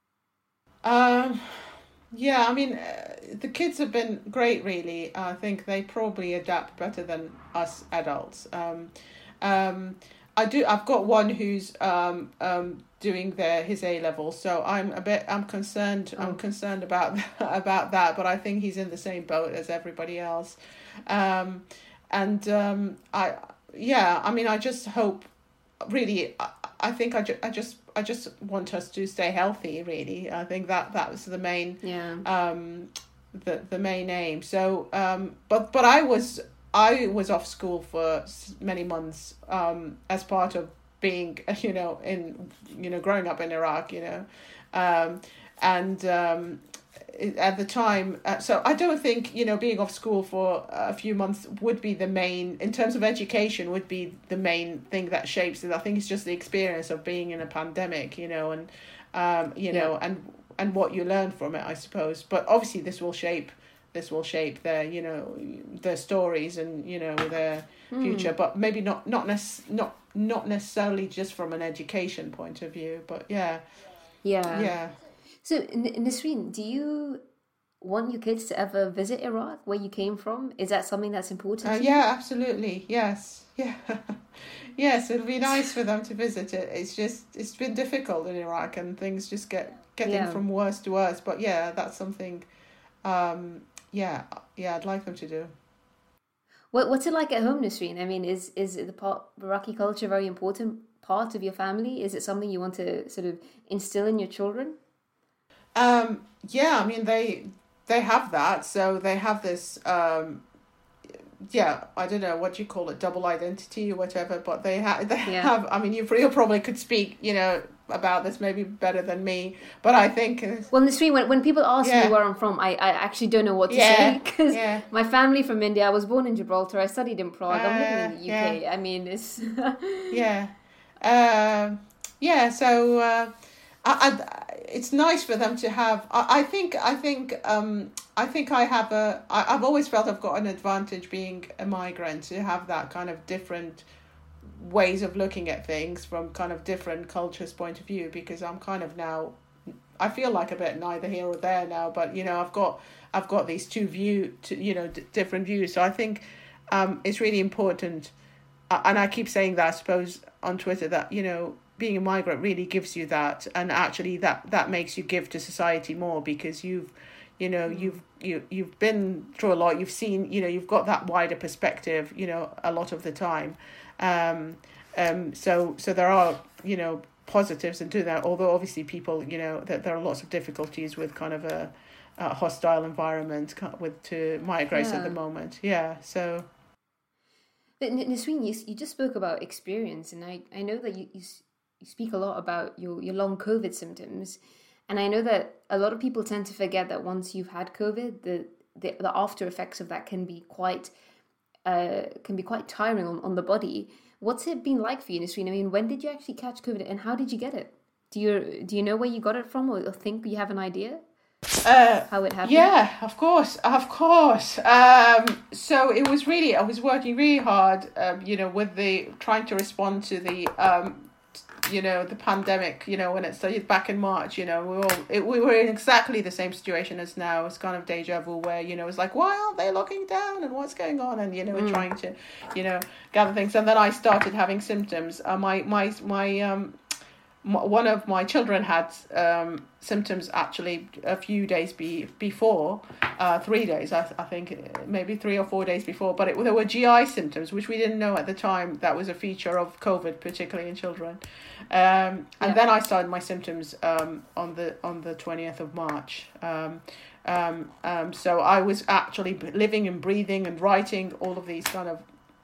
Speaker 2: Um... Yeah, I mean, uh, the kids have been great, really. I think they probably adapt better than us adults. Um, um, I do. I've got one who's um, um, doing their his A levels, so I'm a bit. I'm concerned. Oh. I'm concerned about about that. But I think he's in the same boat as everybody else. Um, and um, I, yeah, I mean, I just hope. Really, I, I think I, ju- I just. I just want us to stay healthy, really. I think that that was the main,
Speaker 1: yeah.
Speaker 2: um, the the main aim. So, um, but but I was I was off school for many months, um, as part of being, you know, in you know growing up in Iraq, you know, um, and um, at the time, uh, so I don't think, you know, being off school for a few months would be the main, in terms of education, would be the main thing that shapes it. I think it's just the experience of being in a pandemic, you know, and, um, you know, yeah. and, and what you learn from it, I suppose. But obviously this will shape this will shape their, you know, their stories and, you know, their future, mm. but maybe not not nec- not not necessarily just from an education point of view, but yeah,
Speaker 1: yeah,
Speaker 2: yeah.
Speaker 1: So, Nisreen, do you want your kids to ever visit Iraq, where you came from? Is that something that's important
Speaker 2: uh,
Speaker 1: to
Speaker 2: yeah,
Speaker 1: you?
Speaker 2: Yeah, absolutely. Yes. Yeah. Yes, it'd be nice for them to visit it. It's just, it's been difficult in Iraq and things just get getting yeah. from worse to worse. But yeah, that's something, um, yeah, yeah, I'd like them to do.
Speaker 1: What What's it like at home, Nisreen? I mean, is, is the part, Iraqi culture a very important part of your family? Is it something you want to sort of instill in your children?
Speaker 2: Um, yeah, I mean, they they have that. So they have this, um, yeah, I don't know, what do you call it, double identity or whatever, but they, ha- they yeah. have, I mean, you probably could speak, you know, about this maybe better than me, but I think...
Speaker 1: Well, Nisreen, when, when people ask yeah. me where I'm from, I, I actually don't know what to yeah. say, because
Speaker 2: yeah.
Speaker 1: my family from India, I was born in Gibraltar, I studied in Prague, uh, I'm living in the U K, yeah. I mean, it's...
Speaker 2: yeah. Um, yeah, so... Uh, I, I, it's nice for them to have. I, I think. I think. Um, I think I have a. I, I've always felt I've got an advantage being a migrant to have that kind of different ways of looking at things from kind of different cultures' point of view, because I'm kind of now. I feel like a bit neither here or there now, but you know, I've got. I've got these two view. To, you know, d- different views. So I think, um, it's really important, uh, and I keep saying that, I suppose, on Twitter, that you know. Being a migrant really gives you that, and actually that that makes you give to society more, because you've you know mm. you've you you've been through a lot, you've seen, you know, you've got that wider perspective, you know, a lot of the time. um um so so there are, you know, positives in doing that, although obviously people, you know, that there are lots of difficulties with kind of a, a hostile environment with to migrate yeah. at the moment. Yeah, so
Speaker 1: but Nisreen, you, you just spoke about experience, and I I know that you, you You speak a lot about your, your long COVID symptoms. And I know that a lot of people tend to forget that once you've had COVID, the the, the after effects of that can be quite uh, can be quite tiring on, on the body. What's it been like for you, Nisreen? I mean, when did you actually catch COVID, and how did you get it? Do you do you know where you got it from, or think you have an idea?
Speaker 2: Uh,
Speaker 1: how it happened?
Speaker 2: Yeah, of course, of course. Um, so it was really, I was working really hard, um, you know, with the, trying to respond to the, um, you know, the pandemic, you know, when it started back in March, you know, we were all, it, we were in exactly the same situation as now. It's kind of deja vu where, you know, it's like, why aren't they locking down and what's going on? And, you know, we're mm. trying to, you know, gather things. And then I started having symptoms. Uh, my, my, my, um, one of my children had um, symptoms actually a few days be, before, uh, three days, I, I think, maybe three or four days before. But it, there were G I symptoms, which we didn't know at the time that was a feature of COVID, particularly in children. Um, and yeah. then I started my symptoms um, on the on the twentieth of March. Um, um, um, so I was actually living and breathing and writing all of these kind of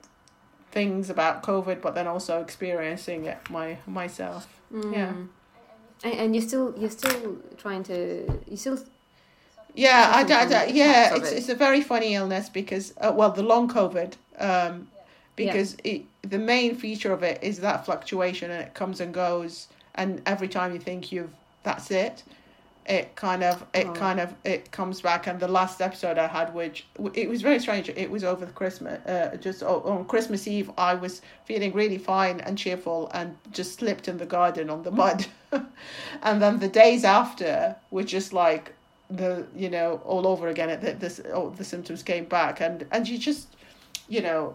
Speaker 2: things about COVID, but then also experiencing it my myself. Mm. Yeah,
Speaker 1: and, and you're still you're still trying to you still.
Speaker 2: Yeah, I, I, I yeah, it's it. it's a very funny illness because uh, well, the long COVID, um, because yeah. it, the main feature of it is that fluctuation, and it comes and goes, and every time you think you've that's it, it kind of it oh. kind of it comes back. And the last episode I had, which it was very strange, it was over the Christmas uh just on Christmas Eve. I was feeling really fine and cheerful and just slipped in the garden on the mud. And then the days after were just like the you know all over again. It this oh, the symptoms came back, and and you just you know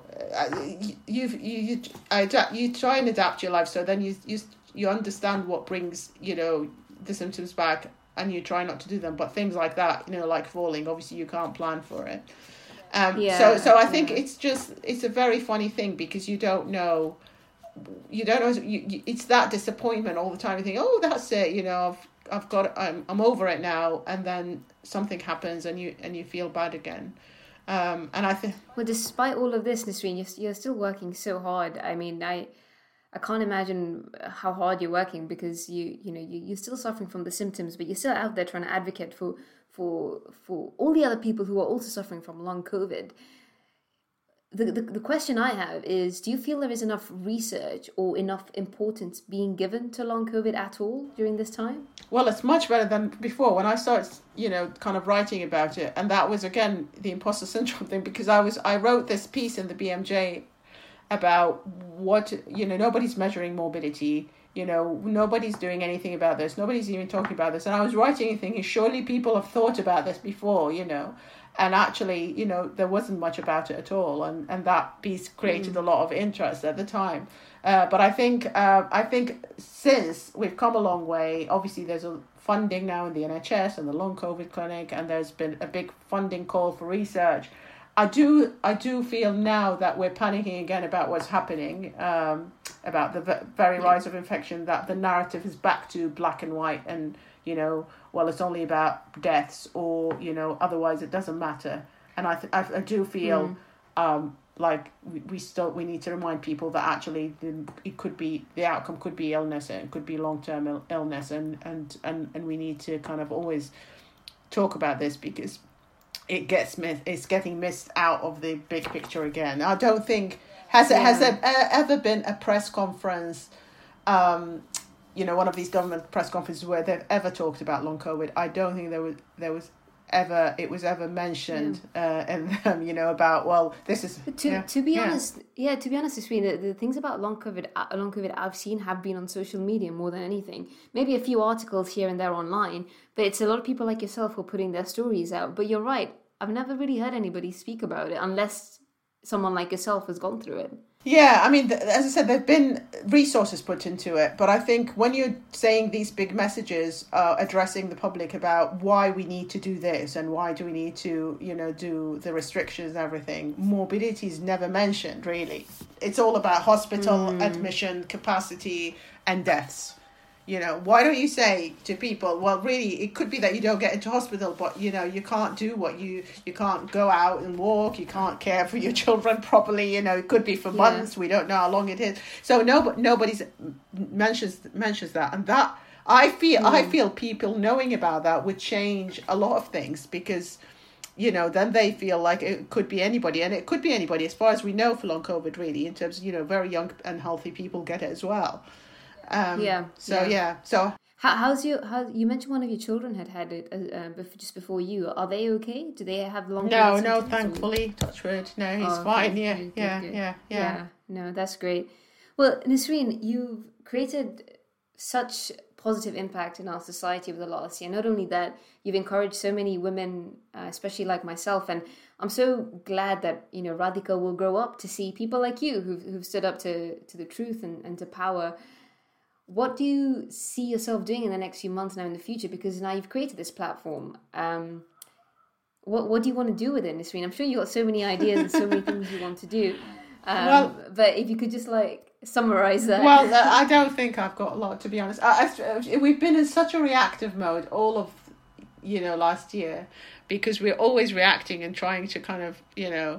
Speaker 2: you you you adapt, you try and adapt your life, so then you you you understand what brings you know the symptoms back, and you try not to do them. But things like that, you know, like falling, obviously you can't plan for it. Um, yeah, so so I think yeah. it's just, it's a very funny thing because you don't know, you don't know, you, you, it's that disappointment all the time. You think, oh, that's it, you know, I've I've got, I'm I'm over it now, and then something happens and you and you feel bad again. Um, and I think.
Speaker 1: Well, despite all of this, Nisreen, you're you're still working so hard. I mean, I. I can't imagine how hard you're working because you, you know, you, you're still suffering from the symptoms, but you're still out there trying to advocate for, for, for all the other people who are also suffering from long COVID. the, the the question I have is: do you feel there is enough research or enough importance being given to long COVID at all during this time?
Speaker 2: Well, it's much better than before when I started, you know, kind of writing about it, and that was again the imposter syndrome thing, because I was I wrote this piece in the B M J about what, you know, nobody's measuring morbidity, you know, nobody's doing anything about this, nobody's even talking about this, and I was writing and thinking, surely people have thought about this before, you know, and actually, you know, there wasn't much about it at all, and and that piece created mm. a lot of interest at the time. Uh, but I think uh, I think since we've come a long way, obviously there's a funding now in the N H S and the long COVID clinic, and there's been a big funding call for research. I do I do feel now that we're panicking again about what's happening, um, about the very rise of infection, that the narrative is back to black and white, and, you know, well, it's only about deaths, or, you know, otherwise it doesn't matter. And I th- I, I do feel mm. um, like we, we still we need to remind people that actually the, it could be the outcome could be illness, and it could be long term Ill- illness, and, and and and we need to kind of always talk about this, because it gets missed. It's getting missed out of the big picture again. I don't think has it yeah. has there ever been a press conference, um, you know, one of these government press conferences where they've ever talked about long COVID. I don't think there was there was ever it was ever mentioned, yeah. uh, and um, you know, about, well, this is
Speaker 1: to
Speaker 2: yeah,
Speaker 1: to be
Speaker 2: yeah.
Speaker 1: honest, yeah, to be honest, Isreen, the, the things about long COVID, uh, long COVID I've seen have been on social media more than anything. Maybe a few articles here and there online, but it's a lot of people like yourself who are putting their stories out. But you're right, I've never really heard anybody speak about it unless someone like yourself has gone through it.
Speaker 2: Yeah, I mean, as I said, there've been resources put into it, but I think when you're saying these big messages, uh, addressing the public about why we need to do this and why do we need to, you know, do the restrictions and everything, morbidity is never mentioned, really. It's all about hospital mm. admission capacity and deaths. You know, why don't you say to people, well, really, it could be that you don't get into hospital, but, you know, you can't do what you, you can't go out and walk, you can't care for your children properly, you know, it could be for yeah. months, we don't know how long it is. So no, nobody's mentions mentions that. And that, I feel, mm. I feel people knowing about that would change a lot of things, because, you know, then they feel like it could be anybody, and it could be anybody, as far as we know, for long COVID, really, in terms of, you know, very young and healthy people get it as well. Um, yeah. So yeah. yeah. So
Speaker 1: how, how's your? How you mentioned one of your children had had it uh, before, just before you. Are they okay? Do they have long?
Speaker 2: No, no. Thankfully, or? Touch wood. No, he's oh, fine. Okay. Yeah, good, yeah, good. yeah, yeah,
Speaker 1: yeah. No, that's great. Well, Nisreen, you've created such positive impact in our society over the last year. Not only that, you've encouraged so many women, uh, especially like myself, and I'm so glad that, you know, Radhika will grow up to see people like you who've who've stood up to to the truth and, and to power. What do you see yourself doing in the next few months now in the future? Because now you've created this platform. Um, what what do you want to do with it, Nisreen? I'm sure you've got so many ideas and so many things you want to do. Um, well, but if you could just like summarize that.
Speaker 2: Well, uh, I don't think I've got a lot, to be honest. I, I, we've been in such a reactive mode all of, you know, last year, because we're always reacting and trying to kind of, you know,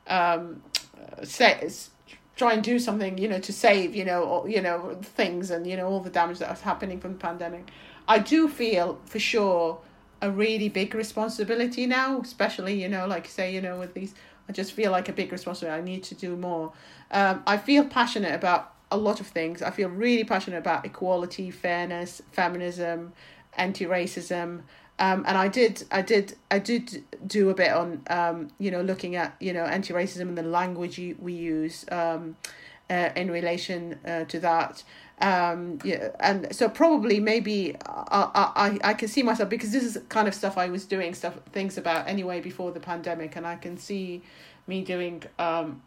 Speaker 2: um, say. try and do something, you know, to save, you know, or, you know, things, and, you know, all the damage that was happening from the pandemic. I do feel for sure a really big responsibility now, especially, you know, like you say, you know, with these, I just feel like a big responsibility. I need to do more. Um, I feel passionate about a lot of things. I feel really passionate about equality, fairness, feminism, anti-racism. Um, and I did, I did, I did do a bit on, um, you know, looking at, you know, anti-racism and the language you, we use um, uh, in relation uh, to that. Um, yeah, and so probably maybe I, I, I can see myself, because this is kind of stuff I was doing stuff, things about anyway before the pandemic, and I can see me doing um,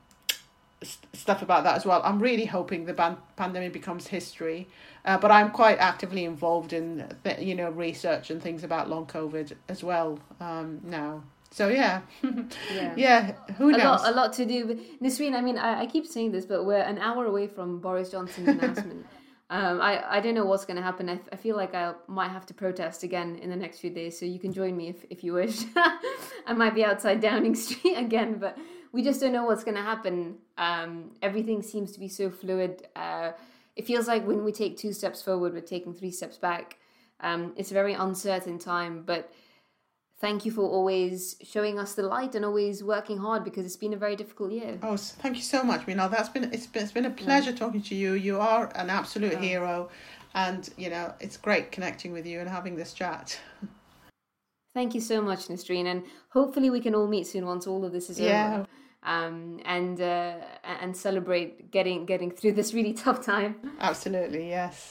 Speaker 2: stuff about that as well. I'm really hoping the ban- pandemic becomes history. Uh, but I'm quite actively involved in, you know, research and things about long COVID as well um, now. So, yeah. yeah. yeah, who knows?
Speaker 1: A lot, a lot to do. But Nisreen, I mean, I, I keep saying this, but we're an hour away from Boris Johnson's announcement. um, I, I don't know what's going to happen. I, I feel like I might have to protest again in the next few days, so you can join me if, if you wish. I might be outside Downing Street again, but we just don't know what's going to happen. Um, everything seems to be so fluid. Uh It feels like when we take two steps forward, we're taking three steps back. Um, it's a very uncertain time, but thank you for always showing us the light and always working hard, because it's been a very difficult year.
Speaker 2: Oh, thank you so much, Minal. That's been it's been it's been a pleasure yeah. talking to you. You are an absolute oh. hero, and you know it's great connecting with you and having this chat.
Speaker 1: Thank you so much, Nasreen, and hopefully we can all meet soon once all of this is yeah. over. Um, and uh, and celebrate getting getting through this really tough time.
Speaker 2: Absolutely, yes.